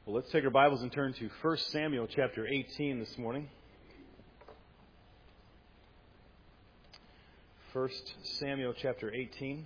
Well, let's take our Bibles and turn to 1 Samuel chapter 18 this morning. 1 Samuel chapter 18.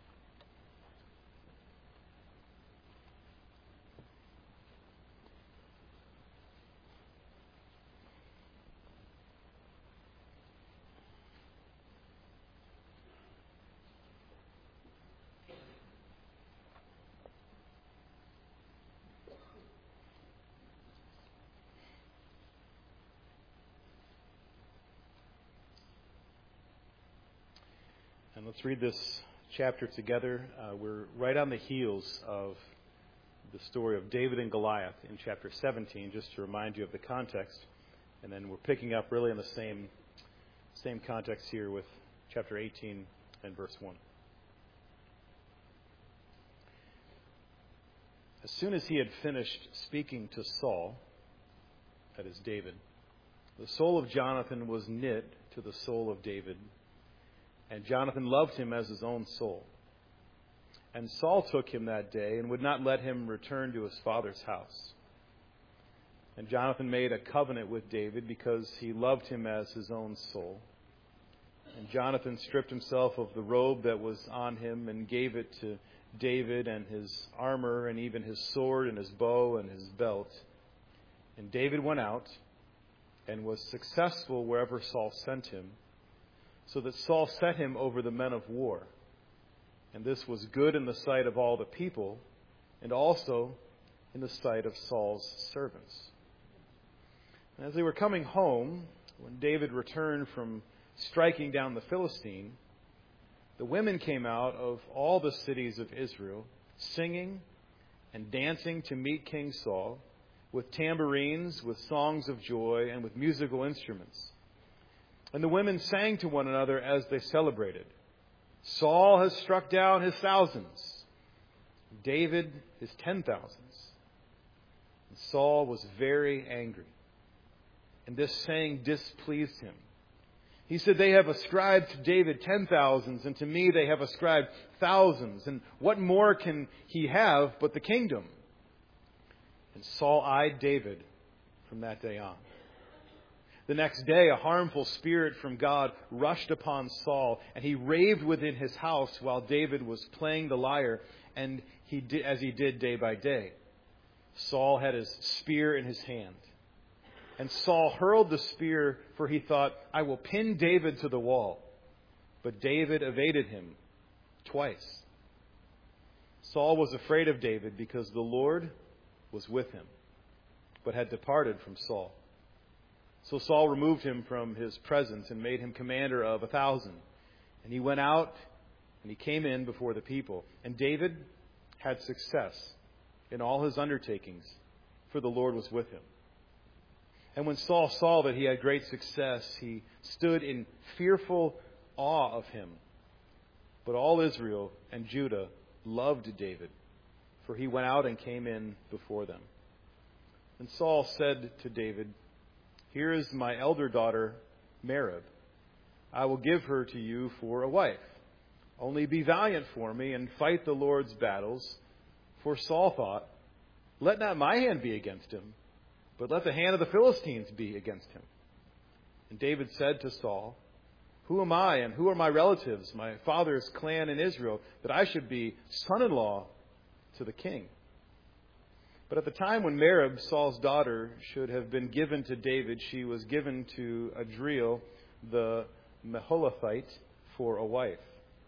And let's read this chapter together. We're right on the heels of the story of David and Goliath in chapter 17, just to remind you of the context. And then we're picking up really in the same context here with chapter 18 and verse 1. As soon as he had finished speaking to Saul, that is David, the soul of Jonathan was knit to the soul of David, and Jonathan loved him as his own soul. And Saul took him that day and would not let him return to his father's house. And Jonathan made a covenant with David because he loved him as his own soul. And Jonathan stripped himself of the robe that was on him and gave it to David, and his armor and even his sword and his bow and his belt. And David went out and was successful wherever Saul sent him, so that Saul set him over the men of war. And this was good in the sight of all the people, and also in the sight of Saul's servants. And as they were coming home, when David returned from striking down the Philistine, the women came out of all the cities of Israel, singing and dancing to meet King Saul, with tambourines, with songs of joy, and with musical instruments. And the women sang to one another as they celebrated, "Saul has struck down his thousands, David his 10,000s." And Saul was very angry, and this saying displeased him. He said, "They have ascribed to David 10,000s, and to me they have ascribed thousands. And what more can he have but the kingdom?" And Saul eyed David from that day on. The next day, a harmful spirit from God rushed upon Saul, and he raved within his house while David was playing the lyre, and as he did day by day. Saul had his spear in his hand. And Saul hurled the spear, for he thought, "I will pin David to the wall." But David evaded him twice. Saul was afraid of David because the Lord was with him, but had departed from Saul. So Saul removed him from his presence and made him commander of 1,000. And he went out and he came in before the people. And David had success in all his undertakings, for the Lord was with him. And when Saul saw that he had great success, he stood in fearful awe of him. But all Israel and Judah loved David, for he went out and came in before them. And Saul said to David, "Here is my elder daughter, Merab. I will give her to you for a wife. Only be valiant for me and fight the Lord's battles." For Saul thought, "Let not my hand be against him, but let the hand of the Philistines be against him." And David said to Saul, "Who am I and who are my relatives, my father's clan in Israel, that I should be son-in-law to the king?" But at the time when Merab, Saul's daughter, should have been given to David, she was given to Adriel the Meholathite for a wife.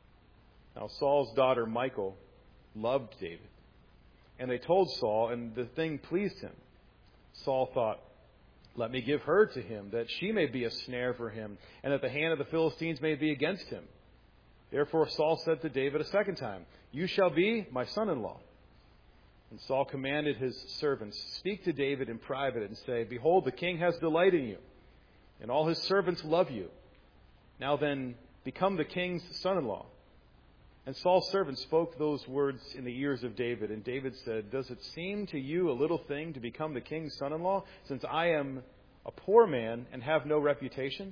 Now Saul's daughter Michal loved David. And they told Saul, and the thing pleased him. Saul thought, "Let me give her to him, that she may be a snare for him, and that the hand of the Philistines may be against him." Therefore Saul said to David a second time, "You shall be my son-in-law." And Saul commanded his servants, "Speak to David in private and say, 'Behold, the king has delight in you, and all his servants love you. Now then, become the king's son-in-law.'" And Saul's servants spoke those words in the ears of David. And David said, "Does it seem to you a little thing to become the king's son-in-law, since I am a poor man and have no reputation?"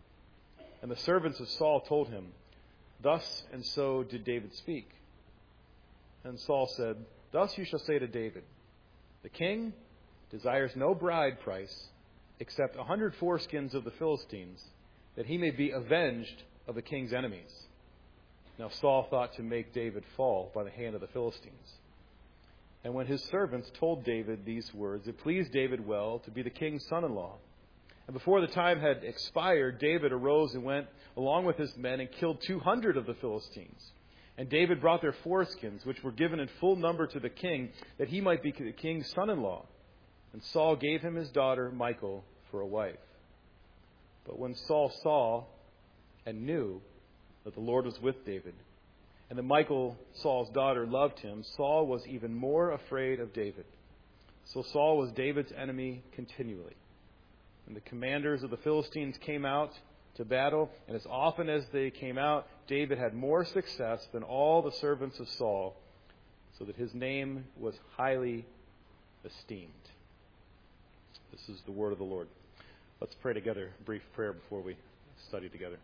And the servants of Saul told him, "Thus and so did David speak." And Saul said, "Thus you shall say to David, 'The king desires no bride price except 100 foreskins of the Philistines, that he may be avenged of the king's enemies. Now Saul thought to make David fall by the hand of the Philistines. And when his servants told David these words, it pleased David well to be the king's son-in-law. And before the time had expired, David arose and went along with his men and killed 200 of the Philistines. And David brought their foreskins, which were given in full number to the king, that he might be the king's son-in-law. And Saul gave him his daughter Michal for a wife. But when Saul saw and knew that the Lord was with David, and that Michal, Saul's daughter, loved him, Saul was even more afraid of David. So Saul was David's enemy continually. And the commanders of the Philistines came out to battle, and as often as they came out, David had more success than all the servants of Saul, so that his name was highly esteemed. This is the word of the Lord. Let's pray together, a brief prayer before we study together.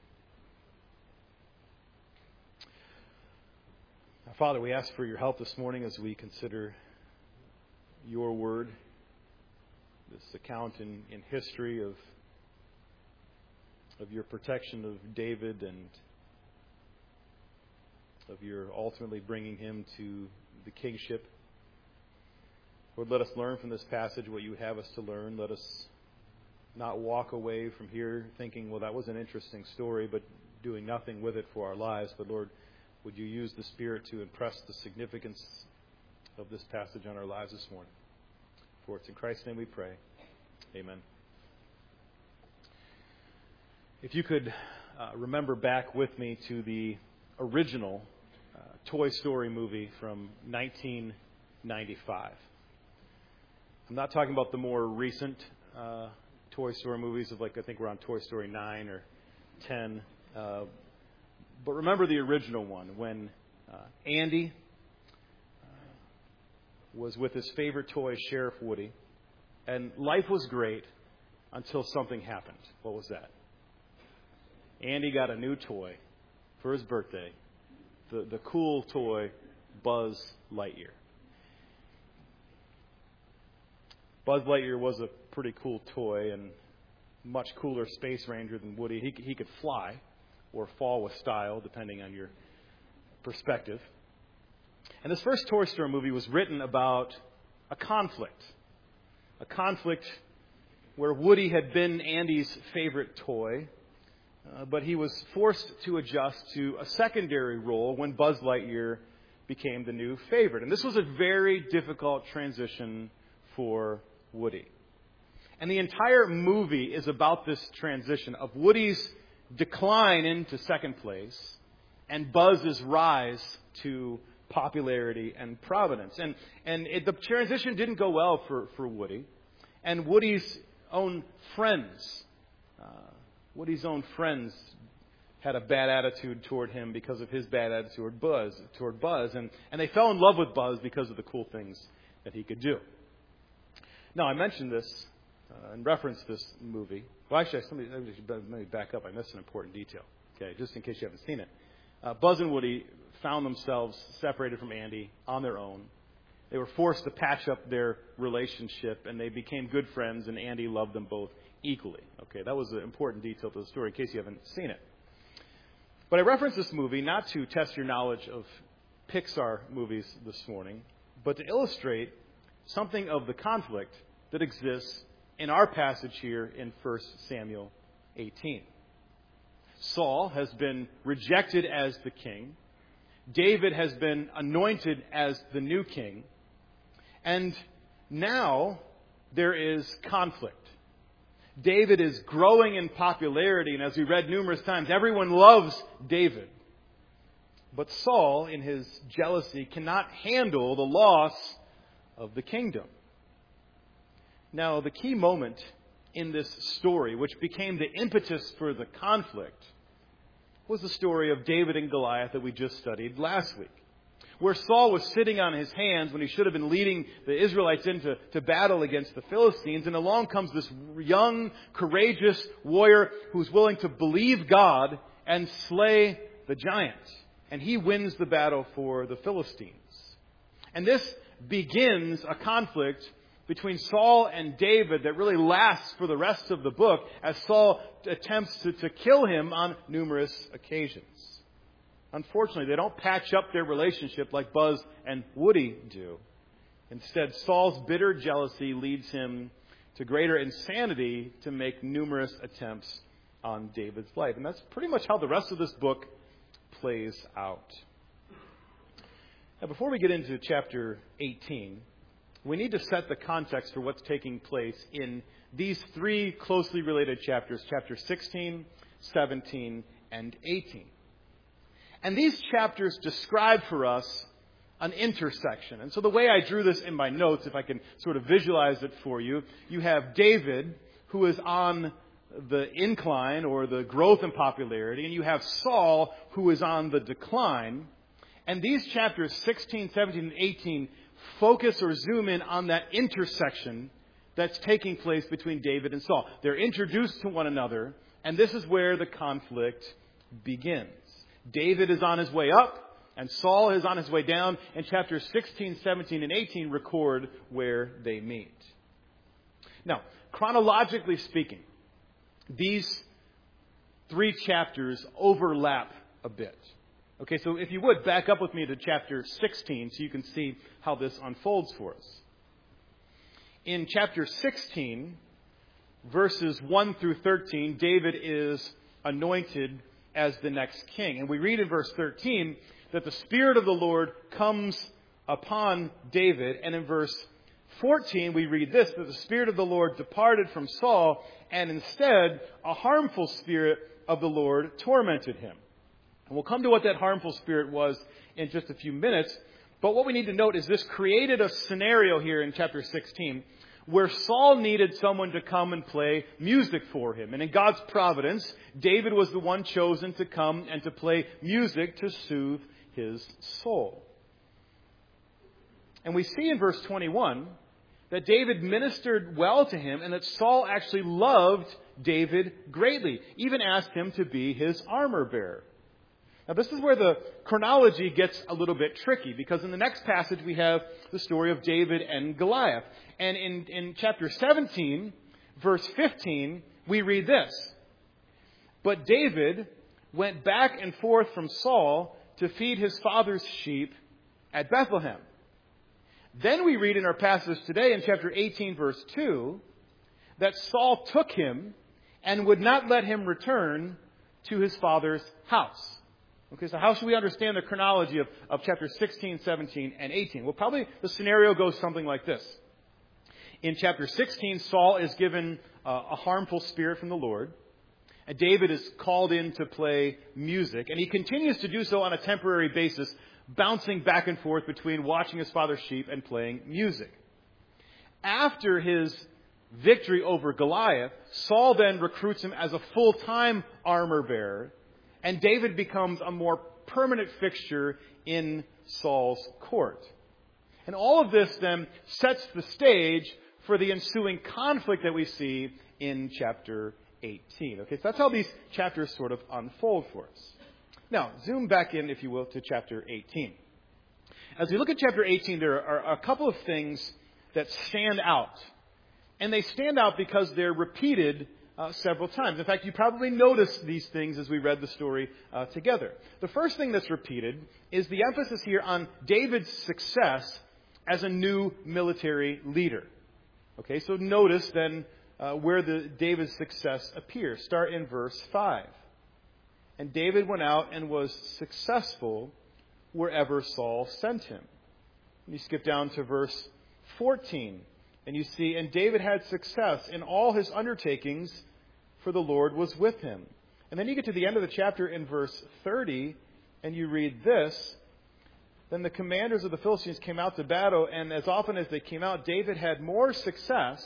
Father, we ask for your help this morning as we consider your word, this account in history of your protection of David and of your ultimately bringing him to the kingship. Lord, let us learn from this passage what you would have us to learn. Let us not walk away from here thinking, well, that was an interesting story, but doing nothing with it for our lives. But Lord, would you use the Spirit to impress the significance of this passage on our lives this morning? For it's in Christ's name we pray. Amen. If you could remember back with me to the original Toy Story movie from 1995. I'm not talking about the more recent Toy Story movies of, like, I think we're on Toy Story 9 or 10. But remember the original one when Andy was with his favorite toy, Sheriff Woody, and life was great until something happened. What was that? Andy got a new toy for his birthday, the cool toy, Buzz Lightyear. Buzz Lightyear was a pretty cool toy and much cooler Space Ranger than Woody. He could fly or fall with style, depending on your perspective. And this first Toy Story movie was written about a conflict where Woody had been Andy's favorite toy, but he was forced to adjust to a secondary role when Buzz Lightyear became the new favorite. And this was a very difficult transition for Woody. And the entire movie is about this transition of Woody's decline into second place and Buzz's rise to popularity and prominence. And the transition didn't go well for Woody. And Woody's own friends had a bad attitude toward him because of his bad attitude toward Buzz. And they fell in love with Buzz because of the cool things that he could do. Now, I mentioned this and referenced this movie. Well, actually, let me back up. I missed an important detail, okay, just in case you haven't seen it. Buzz and Woody found themselves separated from Andy on their own. They were forced to patch up their relationship, and they became good friends, and Andy loved them both equally. Okay, that was an important detail to the story in case you haven't seen it. But I referenced this movie not to test your knowledge of Pixar movies this morning, but to illustrate something of the conflict that exists in our passage here in 1 Samuel 18. Saul has been rejected as the king. David has been anointed as the new king. And now there is conflict. David is growing in popularity, and as we read numerous times, everyone loves David. But Saul, in his jealousy, cannot handle the loss of the kingdom. Now, the key moment in this story, which became the impetus for the conflict, was the story of David and Goliath that we just studied last week, where Saul was sitting on his hands when he should have been leading the Israelites into battle against the Philistines, and along comes this young, courageous warrior who's willing to believe God and slay the giant. And he wins the battle for the Philistines. And this begins a conflict between Saul and David that really lasts for the rest of the book as Saul attempts to kill him on numerous occasions. Unfortunately, they don't patch up their relationship like Buzz and Woody do. Instead, Saul's bitter jealousy leads him to greater insanity to make numerous attempts on David's life. And that's pretty much how the rest of this book plays out. Now, before we get into chapter 18, we need to set the context for what's taking place in these three closely related chapters, chapters 16, 17, and 18. And these chapters describe for us an intersection. And so the way I drew this in my notes, if I can sort of visualize it for you, you have David, who is on the incline or the growth in popularity, and you have Saul, who is on the decline. And these chapters 16, 17, and 18 focus or zoom in on that intersection that's taking place between David and Saul. They're introduced to one another, and this is where the conflict begins. David is on his way up, and Saul is on his way down, and chapters 16, 17, and 18 record where they meet. Now, chronologically speaking, these three chapters overlap a bit. Okay, so if you would, back up with me to chapter 16 so you can see how this unfolds for us. In chapter 16, verses 1 through 13, David is anointed as the next king. And we read in verse 13 that the Spirit of the Lord comes upon David. And in verse 14, we read this, that the Spirit of the Lord departed from Saul, and instead a harmful spirit of the Lord tormented him. And we'll come to what that harmful spirit was in just a few minutes. But what we need to note is this created a scenario here in chapter 16 where Saul needed someone to come and play music for him. And in God's providence, David was the one chosen to come and to play music to soothe his soul. And we see in verse 21 that David ministered well to him and that Saul actually loved David greatly, even asked him to be his armor bearer. Now, this is where the chronology gets a little bit tricky, because in the next passage we have the story of David and Goliath. And in chapter 17, verse 15, we read this. But David went back and forth from Saul to feed his father's sheep at Bethlehem. Then we read in our passage today in chapter 18, verse 2, that Saul took him and would not let him return to his father's house. Okay, so how should we understand the chronology of chapters 16, 17, and 18? Well, probably the scenario goes something like this. In chapter 16, Saul is given a harmful spirit from the Lord. And David is called in to play music. And he continues to do so on a temporary basis, bouncing back and forth between watching his father's sheep and playing music. After his victory over Goliath, Saul then recruits him as a full-time armor bearer. And David becomes a more permanent fixture in Saul's court. And all of this then sets the stage for the ensuing conflict that we see in chapter 18. Okay, so that's how these chapters sort of unfold for us. Now, zoom back in, if you will, to chapter 18. As we look at chapter 18, there are a couple of things that stand out. And they stand out because they're repeated several times. In fact, you probably noticed these things as we read the story together. The first thing that's repeated is the emphasis here on David's success as a new military leader. Okay, so notice then where David's success appears. Start in verse 5. And David went out and was successful wherever Saul sent him. And you skip down to verse 14. And you see, and David had success in all his undertakings, for the Lord was with him. And then you get to the end of the chapter in verse 30, and you read this. Then the commanders of the Philistines came out to battle, and as often as they came out, David had more success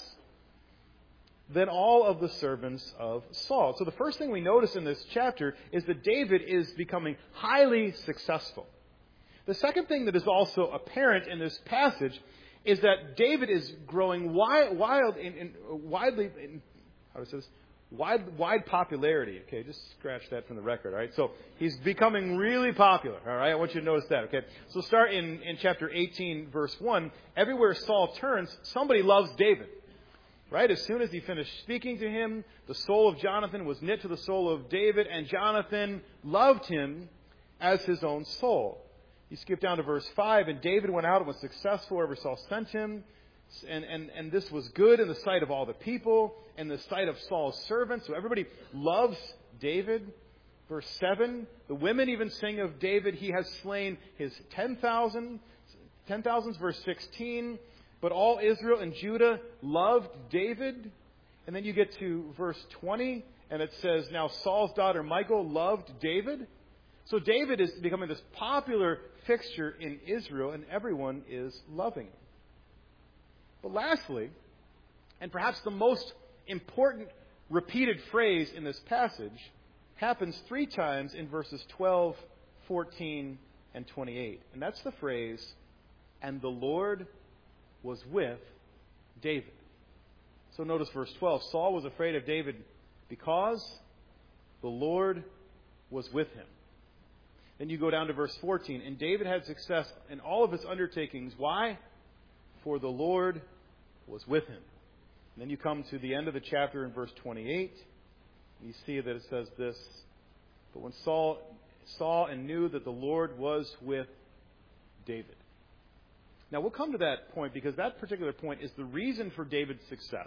than all of the servants of Saul. So the first thing we notice in this chapter is that David is becoming highly successful. The second thing that is also apparent in this passage is that David is growing widely wide popularity. Okay, just scratch that from the record. All right, so he's becoming really popular. All right, I want you to notice that. Okay, so start in chapter 18, verse 1. Everywhere Saul turns, somebody loves David. Right? As soon as he finished speaking to him, the soul of Jonathan was knit to the soul of David, and Jonathan loved him as his own soul. You skip down to verse 5, and David went out and was successful wherever Saul sent him. And this was good in the sight of all the people, and the sight of Saul's servants. So everybody loves David. Verse 7, the women even sing of David, he has slain his 10,000s. Verse 16, but all Israel and Judah loved David. And then you get to verse 20, and it says, now Saul's daughter Michal loved David. So David is becoming this popular fixture in Israel, and everyone is loving him. But lastly, and perhaps the most important repeated phrase in this passage, happens 3 times in verses 12, 14, and 28. And that's the phrase, and the Lord was with David. So notice verse 12. Saul was afraid of David because the Lord was with him. Then you go down to verse 14. And David had success in all of his undertakings. Why? For the Lord was with him. And then you come to the end of the chapter in verse 28. You see that it says this. But when Saul saw and knew that the Lord was with David. Now, we'll come to that point because that particular point is the reason for David's success.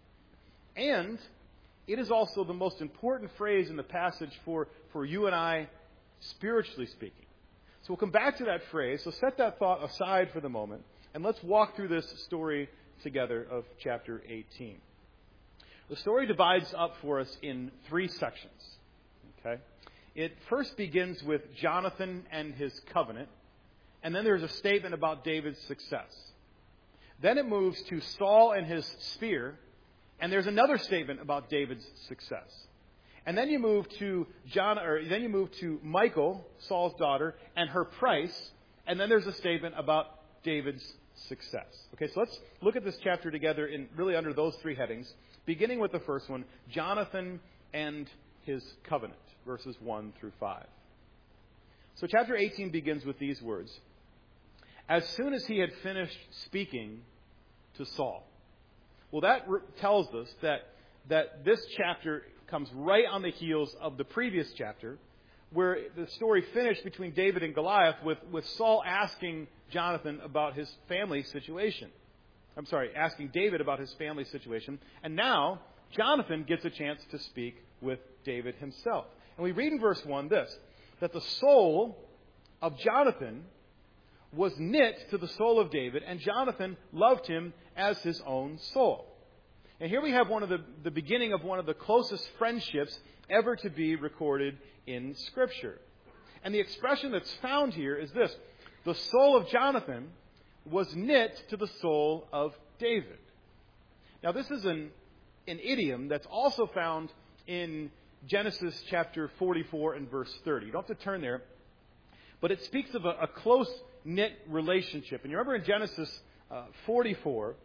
And it is also the most important phrase in the passage for you and I, spiritually speaking. So we'll come back to that phrase. So set that thought aside for the moment. And let's walk through this story together of chapter 18. The story divides up for us in 3 sections. Okay? It first begins with Jonathan and his covenant. And then there's a statement about David's success. Then it moves to Saul and his spear. And there's another statement about David's success. And then you move to Michal, Saul's daughter, and her price. And then there's a statement about David's success. Okay, so let's look at this chapter together in really under those 3 headings. Beginning with the first one, Jonathan and his covenant, verses 1 through 5. So chapter 18 begins with these words. As soon as he had finished speaking to Saul. Well, that tells us that this chapter comes right on the heels of the previous chapter, where the story finished between David and Goliath with Saul asking Jonathan about his family situation. Asking David about his family situation. And now, Jonathan gets a chance to speak with David himself. And we read in verse 1 this, that the soul of Jonathan was knit to the soul of David, and Jonathan loved him as his own soul. And here we have the beginning of one of the closest friendships ever to be recorded in Scripture. And the expression that's found here is this. The soul of Jonathan was knit to the soul of David. Now this is an idiom that's also found in Genesis chapter 44 and verse 30. You don't have to turn there. But it speaks of a close-knit relationship. And you remember in Genesis 44,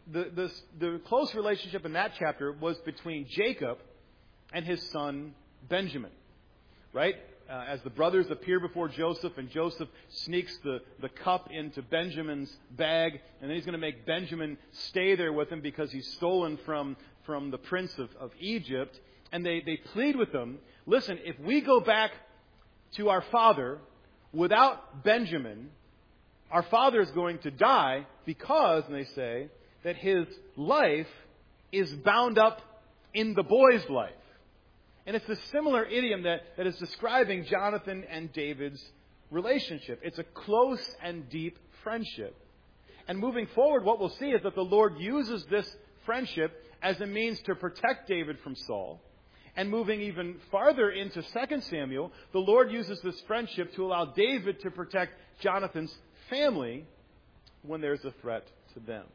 the close relationship in that chapter was between Jacob and his son Benjamin. Right? As the brothers appear before Joseph, and Joseph sneaks the cup into Benjamin's bag, and then he's going to make Benjamin stay there with him because he's stolen from the prince of Egypt. And they plead with him, listen, if we go back to our father without Benjamin, our father is going to die because, and they say, that his life is bound up in the boy's life. And it's a similar idiom that is describing Jonathan and David's relationship. It's a close and deep friendship. And moving forward, what we'll see is that the Lord uses this friendship as a means to protect David from Saul. And moving even farther into 2 Samuel, the Lord uses this friendship to allow David to protect Jonathan's family when there's a threat to them.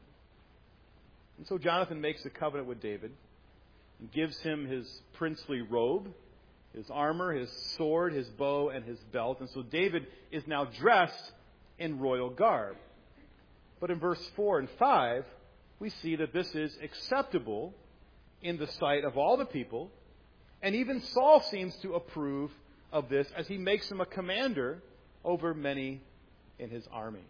And so Jonathan makes a covenant with David and gives him his princely robe, his armor, his sword, his bow, and his belt. And so David is now dressed in royal garb. But in verse 4 and 5, we see that this is acceptable in the sight of all the people And even Saul seems to approve of this as he makes him a commander over many in his army.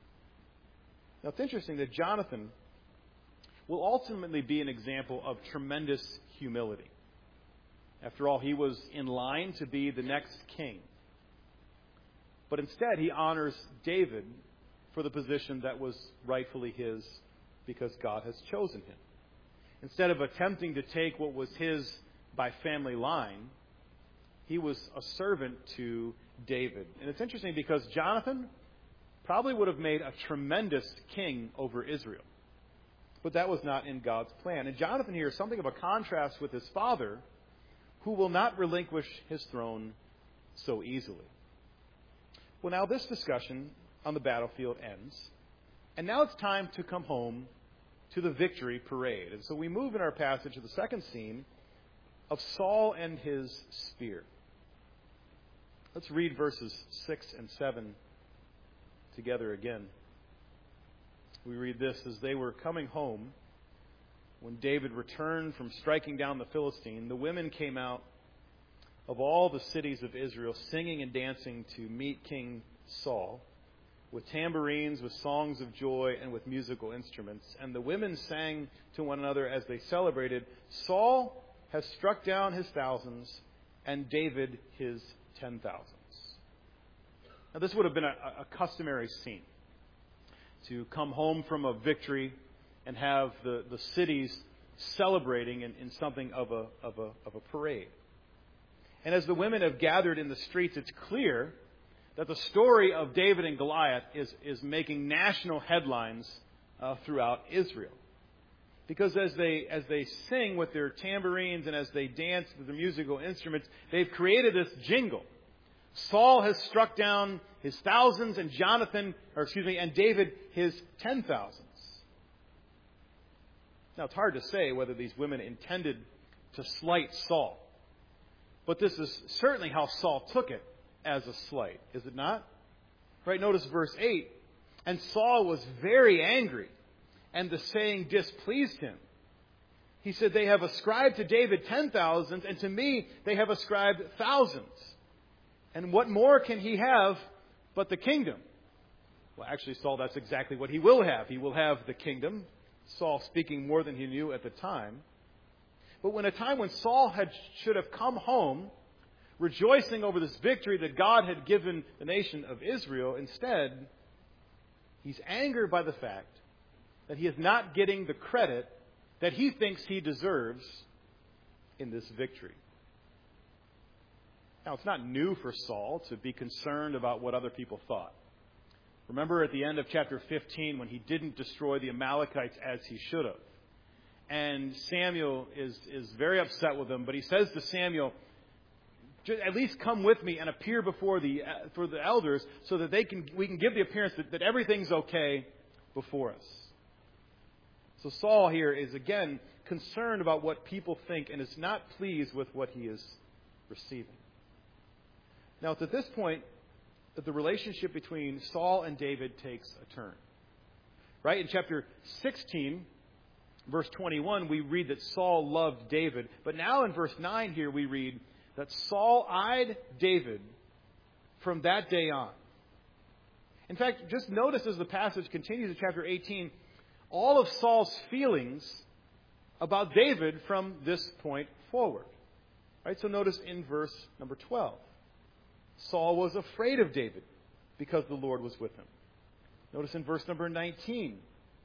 Now, it's interesting that Jonathan will ultimately be an example of tremendous humility. After all, he was in line to be the next king. But instead, he honors David for the position that was rightfully his because God has chosen him. Instead of attempting to take what was his by family line, he was a servant to David. And it's interesting because Jonathan probably would have made a tremendous king over Israel. But that was not in God's plan. And Jonathan here is something of a contrast with his father, who will not relinquish his throne so easily. Well, now this discussion on the battlefield ends. And now it's time to come home to the victory parade. And so we move in our passage to the second scene of Saul and his spear. Let's read verses 6 and 7 together again. We read this: as they were coming home, when David returned from striking down the Philistine, the women came out of all the cities of Israel, singing and dancing to meet King Saul, with tambourines, with songs of joy, and with musical instruments. And the women sang to one another as they celebrated, "Saul has struck down his thousands, and David his 10,000s." Now, this would have been a customary scene, to come home from a victory and have the cities celebrating in something of a parade. And as the women have gathered in the streets, it's clear that the story of David and Goliath is making national headlines throughout Israel. Because as they sing with their tambourines and as they dance with their musical instruments, they've created this jingle. Saul has struck down his thousands, and and David his 10,000s. Now, it's hard to say whether these women intended to slight Saul. But this is certainly how Saul took it, as a slight, is it not? Right, notice verse 8. And Saul was very angry, and the saying displeased him. He said, "They have ascribed to David 10,000, and to me they have ascribed thousands. And what more can he have but the kingdom?" Well, actually, Saul, that's exactly what he will have. He will have the kingdom. Saul speaking more than he knew at the time. But when a time when Saul should have come home, rejoicing over this victory that God had given the nation of Israel, instead, he's angered by the fact that he is not getting the credit that he thinks he deserves in this victory. Now, it's not new for Saul to be concerned about what other people thought. Remember at the end of chapter 15 when he didn't destroy the Amalekites as he should have. And Samuel is very upset with him, but he says to Samuel, "At least come with me and appear before for the elders so that we can give the appearance that everything's okay before us." So Saul here is again concerned about what people think and is not pleased with what he is receiving. Now, it's at this point that the relationship between Saul and David takes a turn. Right? In chapter 16, verse 21, we read that Saul loved David. But now in verse 9 here, we read that Saul eyed David from that day on. In fact, just notice as the passage continues in chapter 18, all of Saul's feelings about David from this point forward. Right? So notice in verse number 12. Saul was afraid of David because the Lord was with him. Notice in verse number 19.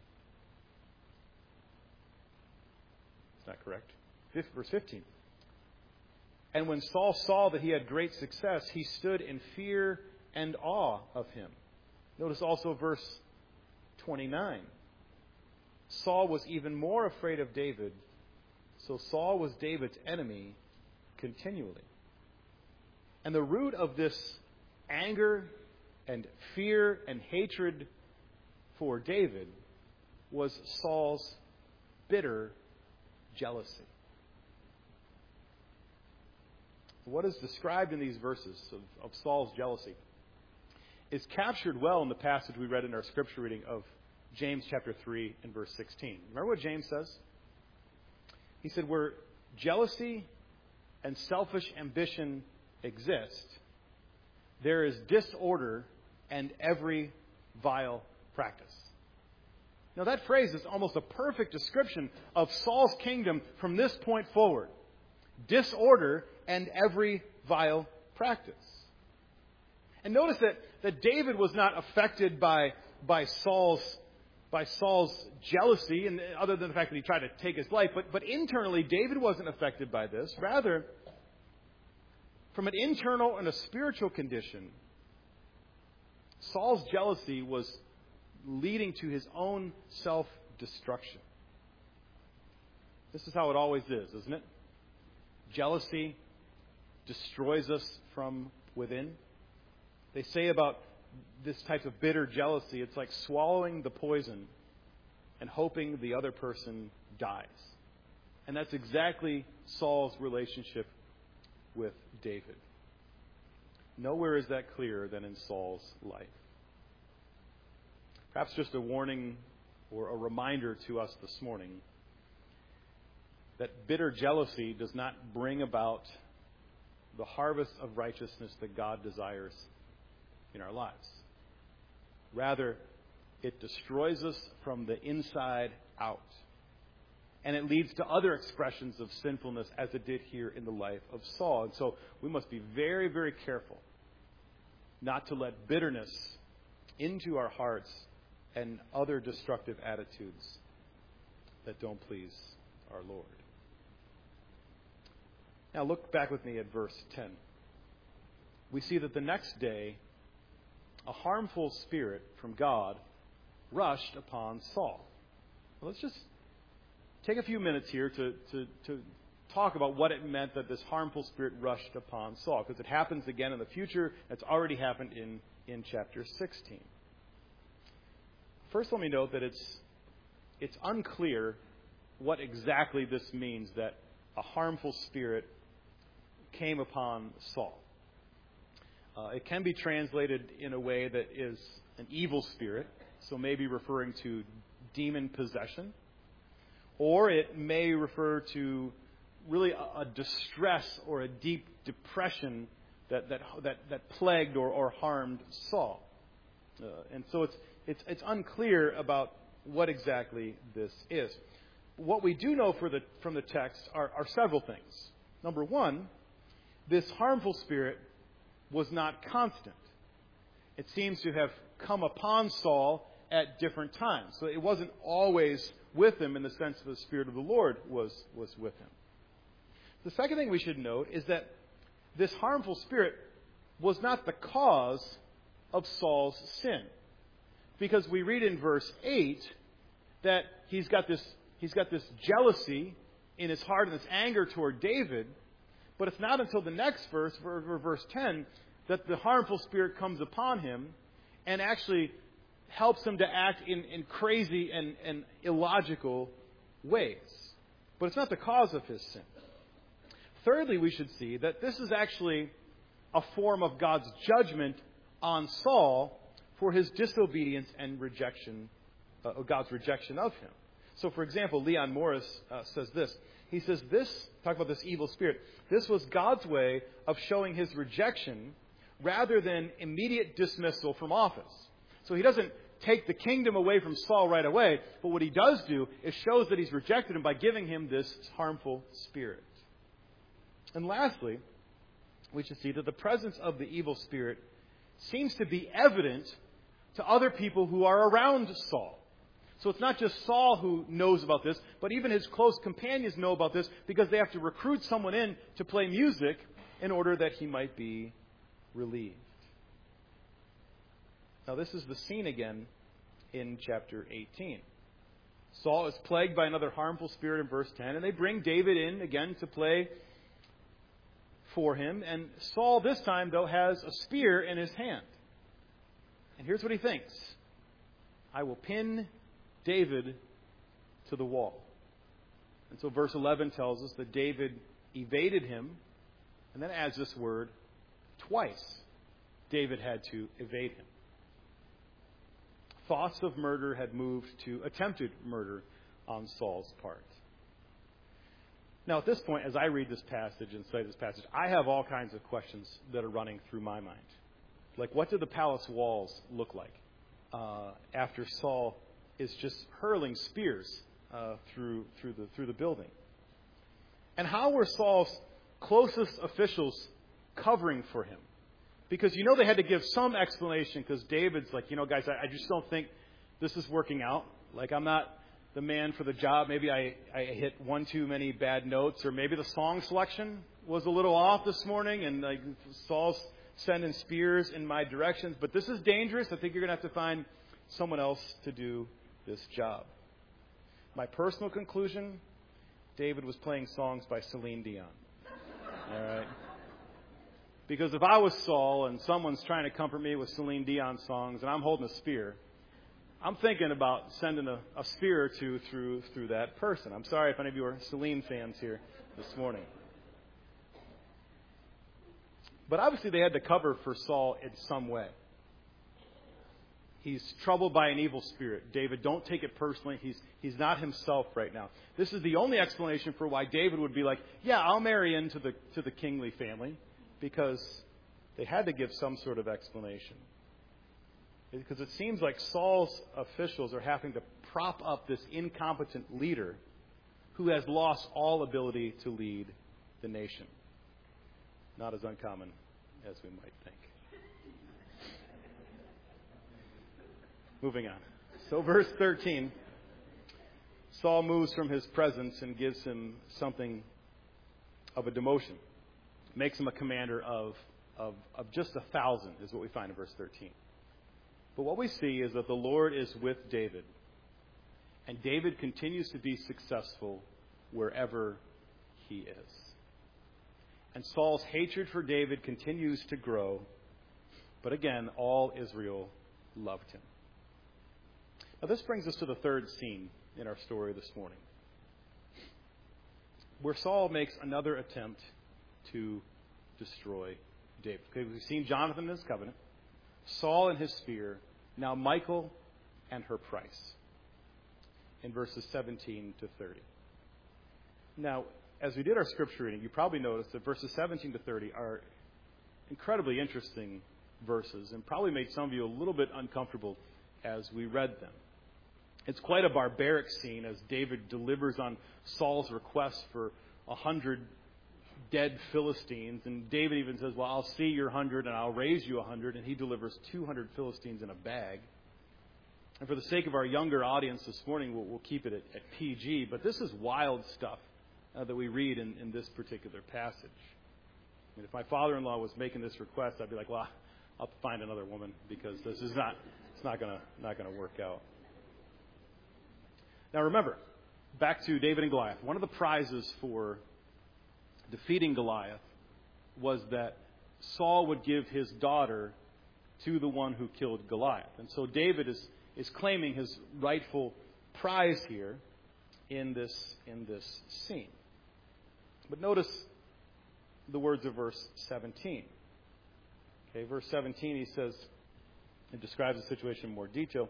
It's not correct. Verse 15. And when Saul saw that he had great success, he stood in fear and awe of him. Notice also verse 29. Saul was even more afraid of David, so Saul was David's enemy continually. And the root of this anger and fear and hatred for David was Saul's bitter jealousy. What is described in these verses of Saul's jealousy is captured well in the passage we read in our scripture reading of James chapter 3 and verse 16. Remember what James says? He said, "Where jealousy and selfish ambition exist, there is disorder and every vile practice. Now that phrase is almost a perfect description of Saul's kingdom from this point forward. Disorder and every vile practice. And notice that David was not affected by Saul's jealousy, and other than the fact that he tried to take his life, but internally David wasn't affected by this. Rather, from an internal and a spiritual condition, Saul's jealousy was leading to his own self-destruction. This is how it always is, isn't it? Jealousy destroys us from within. They say about this type of bitter jealousy, it's like swallowing the poison and hoping the other person dies. And that's exactly Saul's relationship with David. Nowhere is that clearer than in Saul's life. Perhaps just a warning or a reminder to us this morning that bitter jealousy does not bring about the harvest of righteousness that God desires in our lives. Rather, it destroys us from the inside out. And it leads to other expressions of sinfulness, as it did here in the life of Saul. And so we must be very, very careful not to let bitterness into our hearts and other destructive attitudes that don't please our Lord. Now look back with me at verse 10. We see that the next day, a harmful spirit from God rushed upon Saul. Well, let's just take a few minutes here to talk about what it meant that this harmful spirit rushed upon Saul, because it happens again in the future. It's already happened in chapter 16. First, let me note that it's unclear what exactly this means, that a harmful spirit came upon Saul. It can be translated in a way that is an evil spirit, so maybe referring to demon possession, or it may refer to really a distress or a deep depression that plagued or harmed Saul. And so it's unclear about what exactly this is. What we do know from the text are several things. Number one, this harmful spirit was not constant. It seems to have come upon Saul at different times. So it wasn't always with him in the sense that the Spirit of the Lord was with him. The second thing we should note is that this harmful spirit was not the cause of Saul's sin. Because we read in verse 8 that he's got this jealousy in his heart and this anger toward David. But it's not until the next verse, verse 10, that the harmful spirit comes upon him and actually helps him to act in crazy and illogical ways. But it's not the cause of his sin. Thirdly, we should see that this is actually a form of God's judgment on Saul for his disobedience and rejection, God's rejection of him. So, for example, Leon Morris says this. He says talk about this evil spirit, this was God's way of showing his rejection rather than immediate dismissal from office. So he doesn't take the kingdom away from Saul right away, but what he does do is shows that he's rejected him by giving him this harmful spirit. And lastly, we should see that the presence of the evil spirit seems to be evident to other people who are around Saul. So it's not just Saul who knows about this, but even his close companions know about this because they have to recruit someone in to play music in order that he might be relieved. Now this is the scene again in chapter 18. Saul is plagued by another harmful spirit in verse 10, and they bring David in again to play for him. And Saul this time, though, has a spear in his hand. And here's what he thinks. I will pin David to the wall. And so verse 11 tells us that David evaded him, and then adds this word, twice David had to evade him. Thoughts of murder had moved to attempted murder on Saul's part. Now, at this point, as I read this passage and study this passage, I have all kinds of questions that are running through my mind. Like, what do the palace walls look like after Saul is just hurling spears through the building? And how were Saul's closest officials covering for him? Because they had to give some explanation, because David's like, guys, I just don't think this is working out. Like, I'm not the man for the job. Maybe I hit one too many bad notes, or maybe the song selection was a little off this morning, and like Saul's sending spears in my directions. But this is dangerous. I think you're going to have to find someone else to do this job. My personal conclusion, David was playing songs by Celine Dion. All right? Because if I was Saul and someone's trying to comfort me with Celine Dion songs and I'm holding a spear, I'm thinking about sending a spear or two through that person. I'm sorry if any of you are Celine fans here this morning. But obviously they had to cover for Saul in some way. He's troubled by an evil spirit. David, don't take it personally. He's not himself right now. This is the only explanation for why David would be like, yeah, I'll marry into the kingly family. Because they had to give some sort of explanation. Because it seems like Saul's officials are having to prop up this incompetent leader who has lost all ability to lead the nation. Not as uncommon as we might think. Moving on. So verse 13, Saul moves from his presence and gives him something of a demotion. Makes him a commander of just 1,000 is what we find in verse 13. But what we see is that the Lord is with David. And David continues to be successful wherever he is. And Saul's hatred for David continues to grow. But again, all Israel loved him. Now this brings us to the third scene in our story this morning, where Saul makes another attempt to destroy David. Okay, we've seen Jonathan and his covenant, Saul and his spear, now Michal and her price in verses 17 to 30. Now, as we did our scripture reading, you probably noticed that verses 17 to 30 are incredibly interesting verses and probably made some of you a little bit uncomfortable as we read them. It's quite a barbaric scene as David delivers on Saul's request for 100 dead Philistines. And David even says, well, I'll see your 100 and I'll raise you 100. And he delivers 200 Philistines in a bag. And for the sake of our younger audience this morning, we'll keep it at PG. But this is wild stuff that we read in this particular passage. I mean, if my father-in-law was making this request, I'd be like, well, I'll find another woman because this is not going to work out. Now remember, back to David and Goliath. One of the prizes for defeating Goliath was that Saul would give his daughter to the one who killed Goliath. And so David is claiming his rightful prize here in this scene. But notice the words of verse 17. Okay, verse 17, he says, it describes the situation in more detail.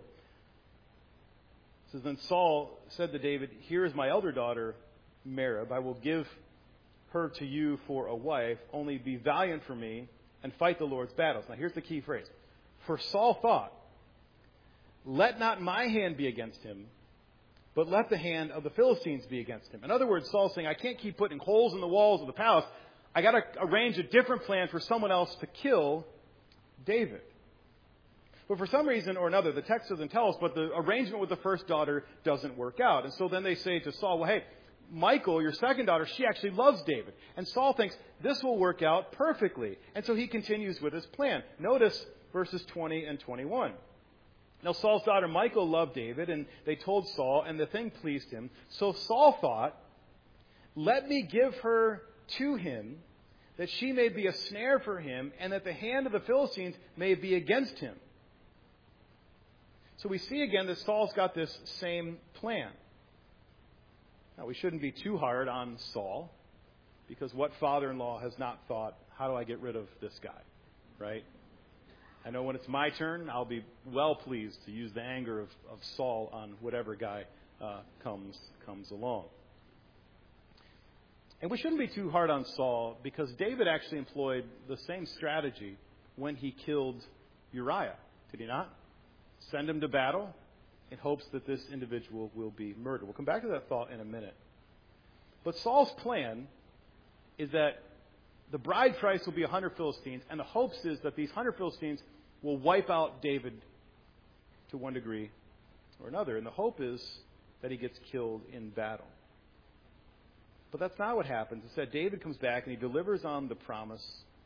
It says, then Saul said to David, here is my elder daughter, Merab. I will give her to you for a wife. Only be valiant for me and fight the Lord's battles. Now here's the key phrase. For Saul thought, let not my hand be against him, but let the hand of the Philistines be against him. In other words, Saul's saying, I can't keep putting holes in the walls of the palace. I got to arrange a different plan for someone else to kill David. But for some reason or another, the text doesn't tell us, but the arrangement with the first daughter doesn't work out. And so then they say to Saul, well, hey, Michal, your second daughter, she actually loves David. And Saul thinks this will work out perfectly. And so he continues with his plan. Notice verses 20 and 21. Now Saul's daughter Michal loved David, and they told Saul, and the thing pleased him. So Saul thought, let me give her to him, that she may be a snare for him, and that the hand of the Philistines may be against him. So we see again that Saul's got this same plan. Now, we shouldn't be too hard on Saul, because what father-in-law has not thought, how do I get rid of this guy, right? I know when it's my turn, I'll be well pleased to use the anger of Saul on whatever guy comes along. And we shouldn't be too hard on Saul, because David actually employed the same strategy when he killed Uriah. Did he not? Send him to battle in hopes that this individual will be murdered. We'll come back to that thought in a minute. But Saul's plan is that the bride price will be 100 Philistines, and the hopes is that these 100 Philistines will wipe out David to one degree or another. And the hope is that he gets killed in battle. But that's not what happens. Instead, David comes back and he delivers on the promise.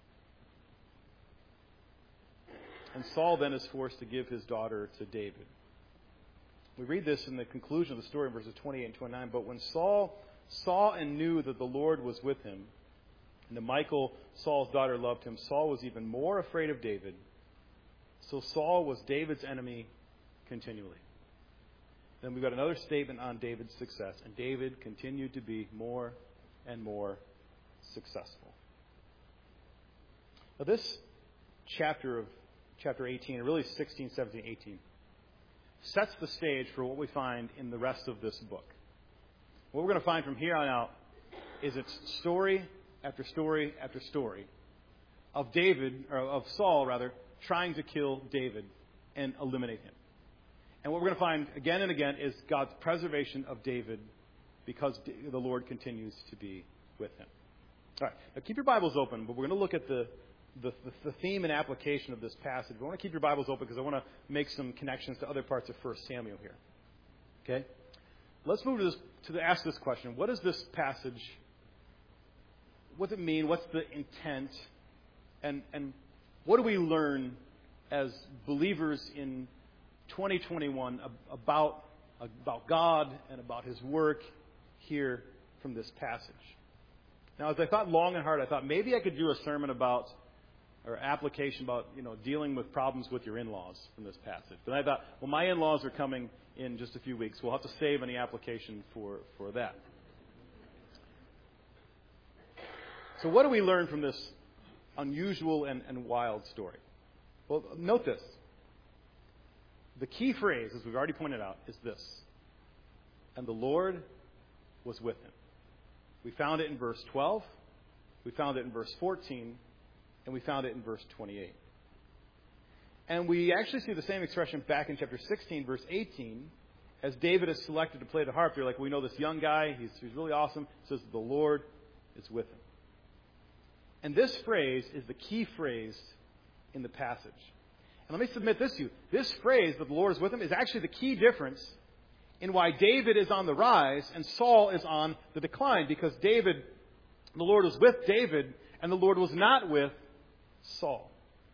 And Saul then is forced to give his daughter to David. We read this in the conclusion of the story in verses 28 and 29. But when Saul saw and knew that the Lord was with him, and that Michal, Saul's daughter, loved him, Saul was even more afraid of David. So Saul was David's enemy continually. Then we've got another statement on David's success. And David continued to be more and more successful. Now this chapter of chapter 18, and really 16, 17, 18, sets the stage for what we find in the rest of this book. What we're going to find from here on out is it's story after story after story of Saul trying to kill David and eliminate him. And what we're going to find again and again is God's preservation of David, because the Lord continues to be with him. All right, now keep your Bibles open, but we're going to look at the theme and application of this passage. I want to keep your Bibles open because I want to make some connections to other parts of 1 Samuel here. Okay? Let's move to ask this question. What is this passage? What does it mean? What's the intent? And what do we learn as believers in 2021 about God and about His work here from this passage? Now, as I thought long and hard, I thought maybe I could do a sermon about, or application about, dealing with problems with your in-laws from this passage. But I thought, well, my in-laws are coming in just a few weeks. We'll have to save any application for that. So what do we learn from this unusual and wild story? Well, note this. The key phrase, as we've already pointed out, is this: and the Lord was with him. We found it in verse 12, we found it in verse 14, and we found it in verse 28. And we actually see the same expression back in chapter 16, verse 18, as David is selected to play the harp. They're like, we know this young guy, he's really awesome. It says the Lord is with him. And this phrase is the key phrase in the passage. And let me submit this to you. This phrase, that the Lord is with him, is actually the key difference in why David is on the rise and Saul is on the decline. Because the Lord was with David, and the Lord was not with Saul.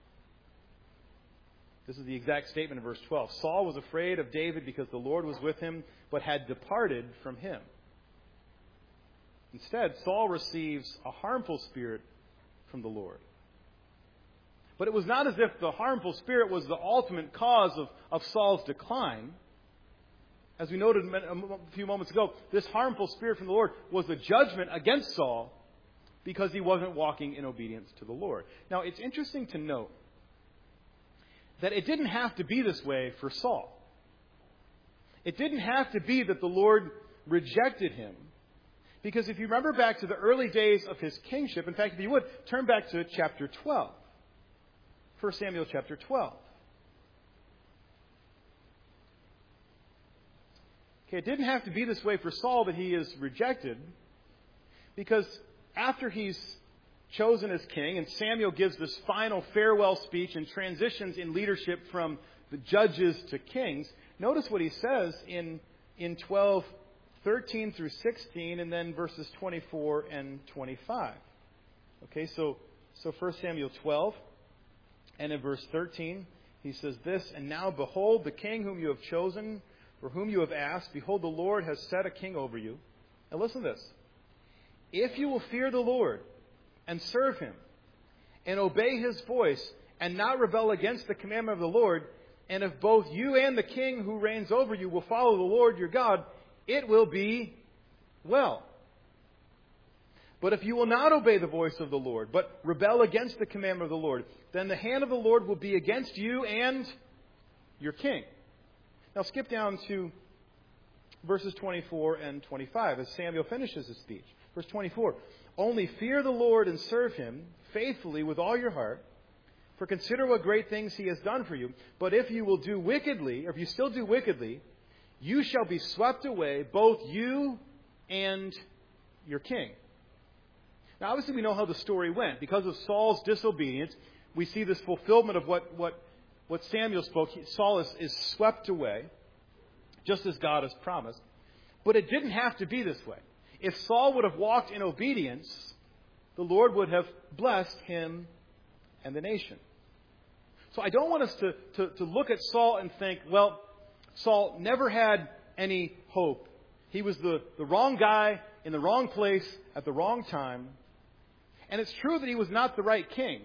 This is the exact statement in verse 12. Saul was afraid of David because the Lord was with him, but had departed from him. Instead, Saul receives a harmful spirit from the Lord. But it was not as if the harmful spirit was the ultimate cause of Saul's decline. As we noted a few moments ago, this harmful spirit from the Lord was the judgment against Saul because he wasn't walking in obedience to the Lord. Now, it's interesting to note that it didn't have to be this way for Saul. It didn't have to be that the Lord rejected him. Because if you remember back to the early days of his kingship, in fact, if you would, turn back to chapter 12. 1 Samuel chapter 12. Okay, it didn't have to be this way for Saul that he is rejected, because after he's chosen as king, and Samuel gives this final farewell speech and transitions in leadership from the judges to kings, notice what he says in 12:13 through 16, and then verses 24 and 25. Okay, so 1 Samuel 12, and in verse 13, he says this: and now behold, the king whom you have chosen, for whom you have asked, behold, the Lord has set a king over you. Now listen to this. If you will fear the Lord and serve him and obey his voice and not rebel against the commandment of the Lord, and if both you and the king who reigns over you will follow the Lord your God, it will be well. But if you will not obey the voice of the Lord, but rebel against the commandment of the Lord, then the hand of the Lord will be against you and your king. Now skip down to verses 24 and 25 as Samuel finishes his speech. Verse 24, only fear the Lord and serve Him faithfully with all your heart, for consider what great things He has done for you. But if you will do wickedly, or if you still do wickedly, you shall be swept away, both you and your king. Now, obviously, we know how the story went. Because of Saul's disobedience, we see this fulfillment of what Samuel spoke. Saul is swept away, just as God has promised. But it didn't have to be this way. If Saul would have walked in obedience, the Lord would have blessed him and the nation. So I don't want us to look at Saul and think, well, Saul never had any hope. He was the wrong guy in the wrong place at the wrong time. And it's true that he was not the right king.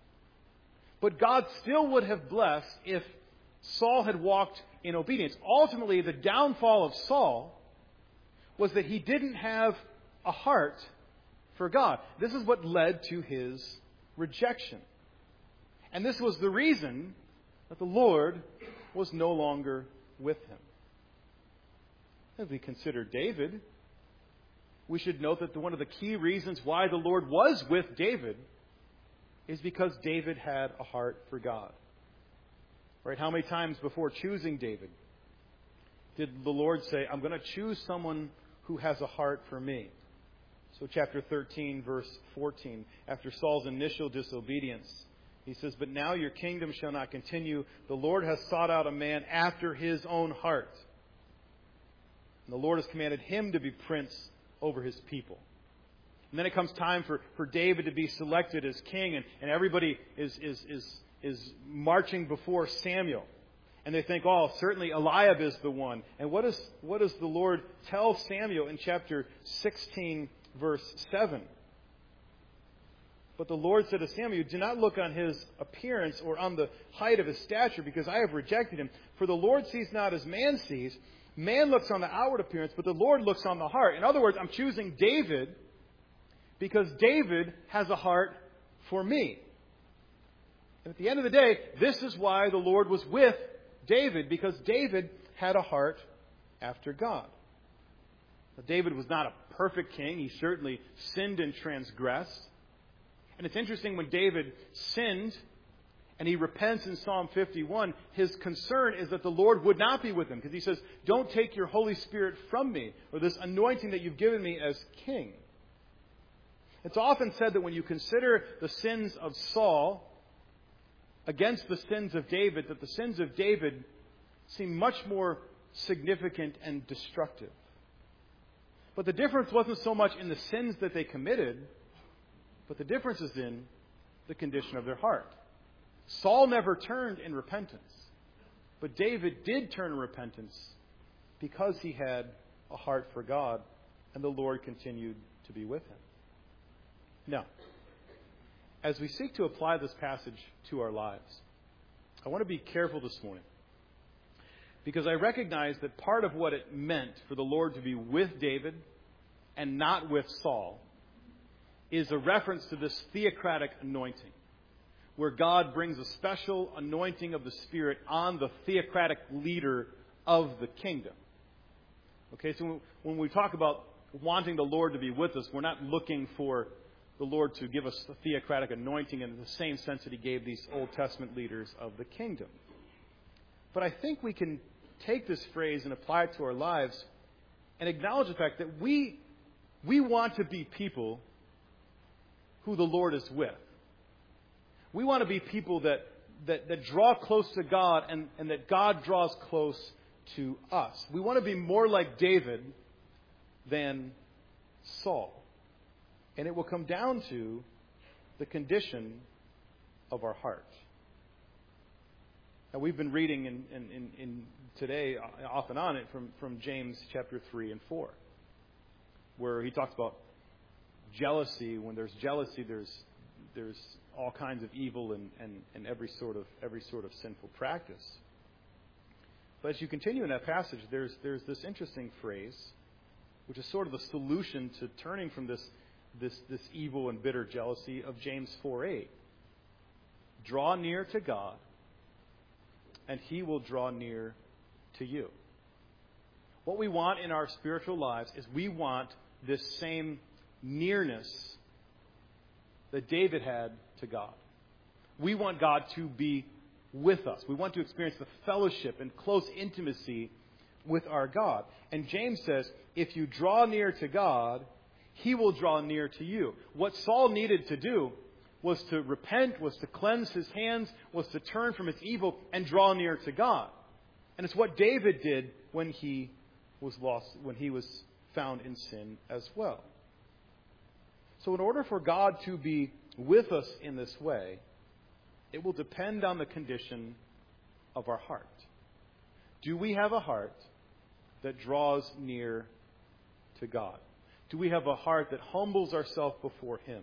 But God still would have blessed if Saul had walked in obedience. Ultimately, the downfall of Saul was that he didn't have a heart for God. This is what led to his rejection. And this was the reason that the Lord was no longer with him. As we consider David, we should note that one of the key reasons why the Lord was with David is because David had a heart for God. Right? How many times before choosing David did the Lord say, I'm going to choose someone who has a heart for me? So chapter 13, verse 14, after Saul's initial disobedience, he says, but now your kingdom shall not continue. The Lord has sought out a man after His own heart. And the Lord has commanded him to be prince over His people. And then it comes time for David to be selected as king, and everybody is marching before Samuel. And they think, oh, certainly Eliab is the one. And what does the Lord tell Samuel in chapter 16, verse 7? But the Lord said to Samuel, do not look on his appearance or on the height of his stature, because I have rejected him. For the Lord sees not as man sees. Man looks on the outward appearance, but the Lord looks on the heart. In other words, I'm choosing David because David has a heart for me. And at the end of the day, this is why the Lord was with David, because David had a heart after God. Now, David was not a perfect king. He certainly sinned and transgressed. And it's interesting, when David sinned and he repents in Psalm 51, his concern is that the Lord would not be with him, because he says, don't take your Holy Spirit from me, or this anointing that you've given me as king. It's often said that when you consider the sins of Saul against the sins of David, that the sins of David seem much more significant and destructive. But the difference wasn't so much in the sins that they committed, but the difference is in the condition of their heart. Saul never turned in repentance, but David did turn in repentance because he had a heart for God, and the Lord continued to be with him. Now, as we seek to apply this passage to our lives, I want to be careful this morning, because I recognize that part of what it meant for the Lord to be with David and not with Saul is a reference to this theocratic anointing, where God brings a special anointing of the Spirit on the theocratic leader of the kingdom. Okay, so when we talk about wanting the Lord to be with us, we're not looking for the Lord to give us the theocratic anointing in the same sense that He gave these Old Testament leaders of the kingdom. But I think we can take this phrase and apply it to our lives and acknowledge the fact that we want to be people who the Lord is with. We want to be people that draw close to God and that God draws close to us. We want to be more like David than Saul. And it will come down to the condition of our heart. Now, we've been reading in today, off and on, from James chapter 3 and 4, where he talks about jealousy. When there's jealousy, there's all kinds of evil and every sort of sinful practice. But as you continue in that passage, there's this interesting phrase, which is sort of the solution to turning from this evil and bitter jealousy, of James 4:8. Draw near to God, and He will draw near to you. What we want in our spiritual lives is we want this same nearness that David had to God. We want God to be with us. We want to experience the fellowship and close intimacy with our God. And James says, if you draw near to God, He will draw near to you. What Saul needed to do was to repent, was to cleanse his hands, was to turn from his evil and draw near to God. And it's what David did when he was lost, when he was found in sin as well. So in order for God to be with us in this way, it will depend on the condition of our heart. Do we have a heart that draws near to God? Do we have a heart that humbles ourselves before Him?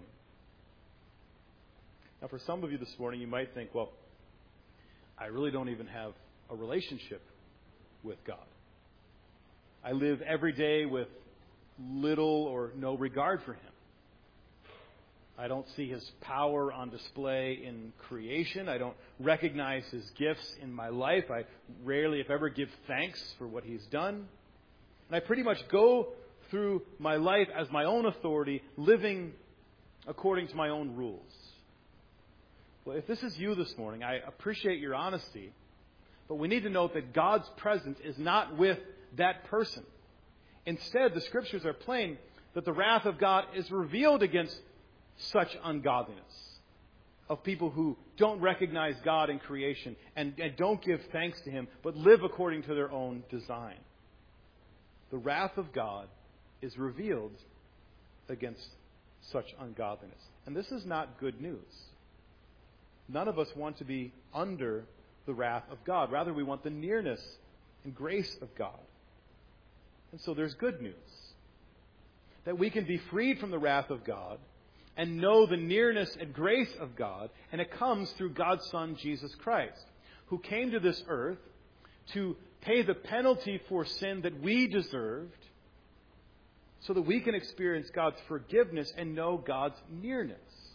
Now, for some of you this morning, you might think, well, I really don't even have a relationship with God. I live every day with little or no regard for Him. I don't see His power on display in creation. I don't recognize His gifts in my life. I rarely, if ever, give thanks for what He's done. And I pretty much go through my life as my own authority, living according to my own rules. Well, if this is you this morning, I appreciate your honesty, but we need to note that God's presence is not with that person. Instead, the Scriptures are plain that the wrath of God is revealed against such ungodliness, of people who don't recognize God in creation and don't give thanks to Him, but live according to their own design. The wrath of God is revealed against such ungodliness. And this is not good news. None of us want to be under the wrath of God. Rather, we want the nearness and grace of God. And so there's good news. That we can be freed from the wrath of God and know the nearness and grace of God. And it comes through God's Son, Jesus Christ, who came to this earth to pay the penalty for sin that we deserved so that we can experience God's forgiveness and know God's nearness.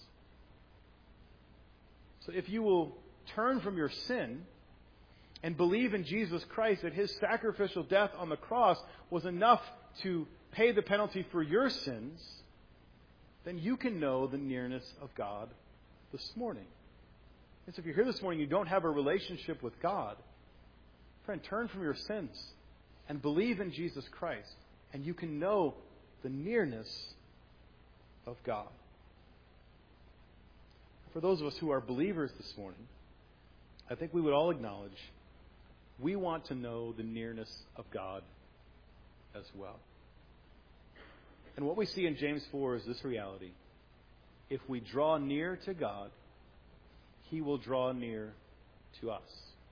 So if you will turn from your sin and believe in Jesus Christ, that His sacrificial death on the cross was enough to pay the penalty for your sins, then you can know the nearness of God this morning. And so if you're here this morning, you don't have a relationship with God, friend, turn from your sins and believe in Jesus Christ, and you can know the nearness of God. For those of us who are believers this morning, I think we would all acknowledge we want to know the nearness of God as well. And what we see in James 4 is this reality. If we draw near to God, He will draw near to us.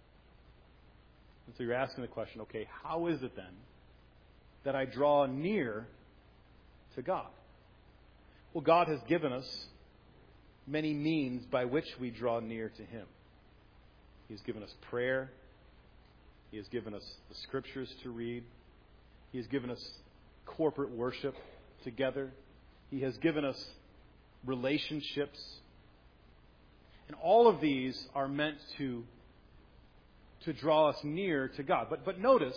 And so you're asking the question, okay, how is it then that I draw near to God? Well, God has given us many means by which we draw near to Him. He has given us prayer. He has given us the Scriptures to read. He has given us corporate worship together. He has given us relationships. And all of these are meant to draw us near to God. But notice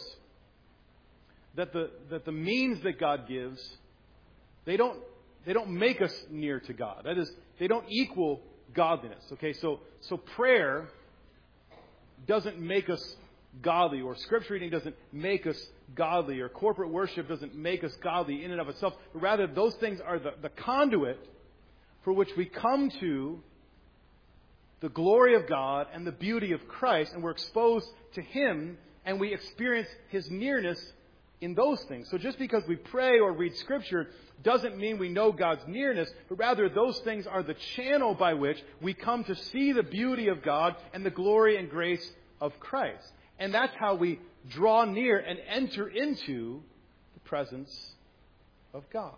that the means that God gives, they don't make us near to God. That is, they don't equal godliness. Okay, so prayer doesn't make us godly, or scripture reading doesn't make us godly, or corporate worship doesn't make us godly in and of itself. But rather, those things are the conduit for which we come to the glory of God and the beauty of Christ, and we're exposed to Him, and we experience His nearness in those things. So just because we pray or read Scripture doesn't mean we know God's nearness, but rather those things are the channel by which we come to see the beauty of God and the glory and grace of Christ. And that's how we draw near and enter into the presence of God.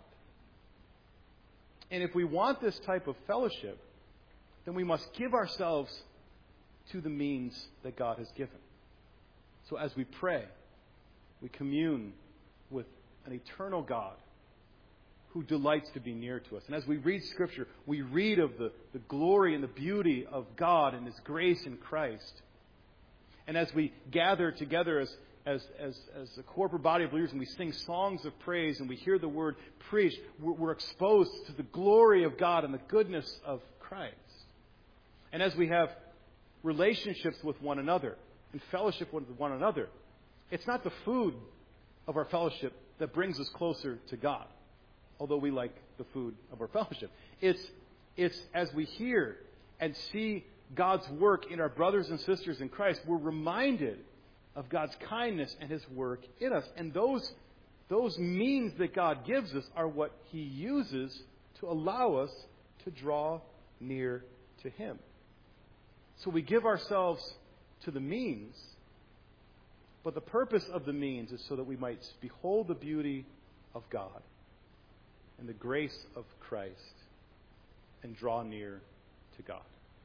And if we want this type of fellowship, then we must give ourselves to the means that God has given. So as we pray, we commune with an eternal God who delights to be near to us. And as we read Scripture, we read of the glory and the beauty of God and His grace in Christ. And as we gather together as a corporate body of believers and we sing songs of praise and we hear the word preached, we're exposed to the glory of God and the goodness of Christ. And as we have relationships with one another and fellowship with one another, it's not the food of our fellowship that brings us closer to God, although we like the food of our fellowship. It's as we hear and see God's work in our brothers and sisters in Christ, we're reminded of God's kindness and His work in us. And those means that God gives us are what He uses to allow us to draw near to Him. So we give ourselves to the means, but the purpose of the means is so that we might behold the beauty of God and the grace of Christ and draw near to God.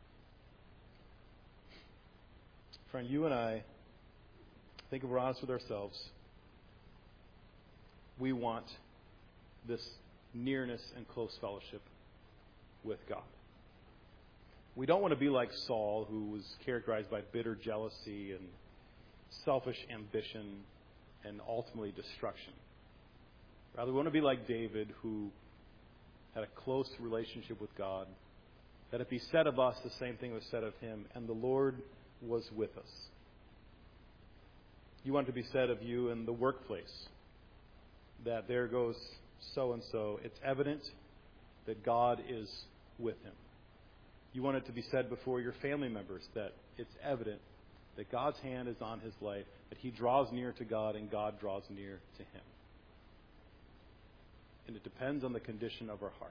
Friend, you and I think if we're honest with ourselves, we want this nearness and close fellowship with God. We don't want to be like Saul, who was characterized by bitter jealousy and selfish ambition and ultimately destruction. Rather, we want to be like David, who had a close relationship with God, that it be said of us the same thing was said of him, and the Lord was with us. You want it to be said of you in the workplace, that there goes so-and-so. It's evident that God is with him. You want it to be said before your family members that it's evident that God's hand is on his life, that he draws near to God and God draws near to him. And it depends on the condition of our heart.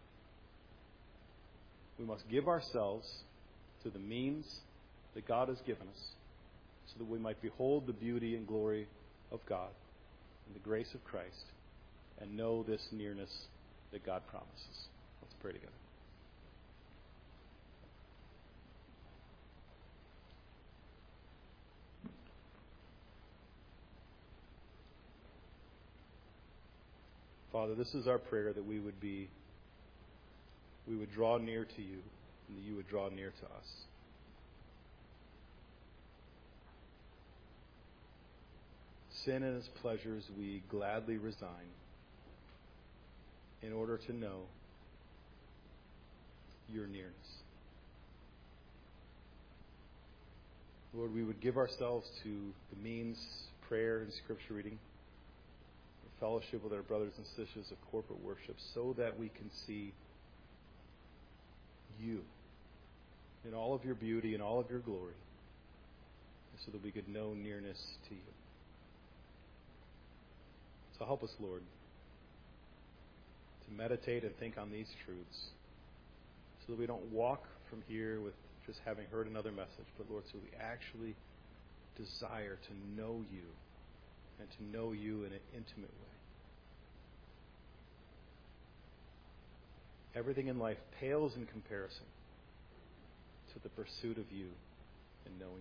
We must give ourselves to the means that God has given us so that we might behold the beauty and glory of God and the grace of Christ and know this nearness that God promises. Let's pray together. Father, this is our prayer, that we would draw near to you and that you would draw near to us. Sin and its pleasures we gladly resign in order to know your nearness. Lord, we would give ourselves to the means, prayer and scripture reading, fellowship with our brothers and sisters of corporate worship, so that we can see you in all of your beauty and all of your glory, and so that we could know nearness to you. So help us, Lord, to meditate and think on these truths, so that we don't walk from here with just having heard another message, but Lord, so we actually desire to know you and to know you in an intimate way. Everything in life pales in comparison to the pursuit of you and knowing